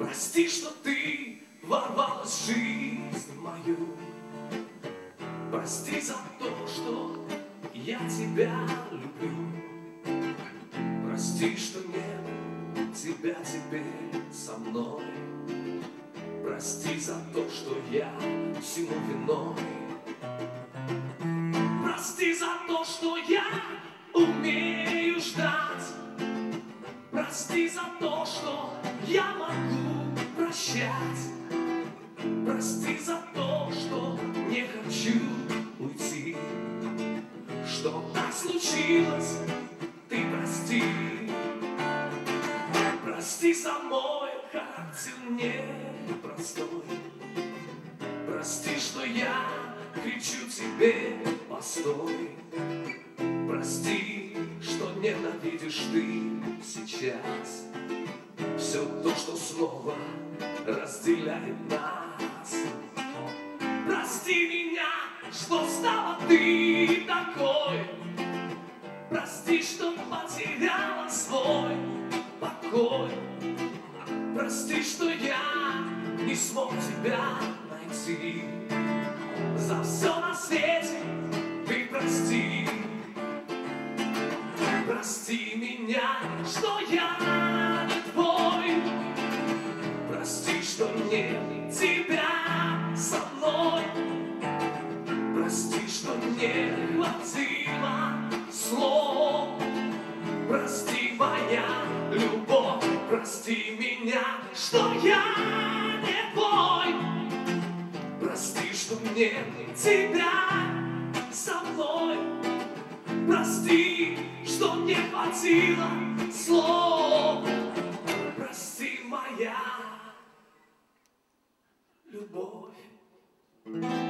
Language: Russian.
Прости, что ты ворвалась в жизнь мою. Прости за то, что я тебя люблю. Прости, что нет тебя теперь со мной. Прости за то, что я всему виной. Прости за то, что я умею ждать. Прости за то, что я могу прощать. Прости за то, что не хочу уйти. Что так случилось, ты прости. Прости за мой характер непростой. Прости, что я кричу тебе постой. Прости, что ненавидишь ты сейчас все то, что снова разделяет нас. Прости меня, что стала ты такой. Прости, что потеряла свой покой. Прости, что я не смог тебя найти. За все на свете ты прости. Прости меня, что я не твой. Прости, что нет тебя со мной. Прости, что не хватило слов. Прости, моя любовь. Прости меня, что я не твой. Прости, что нет тебя со мной. Прости, что не хватило слов. Прости, моя любовь.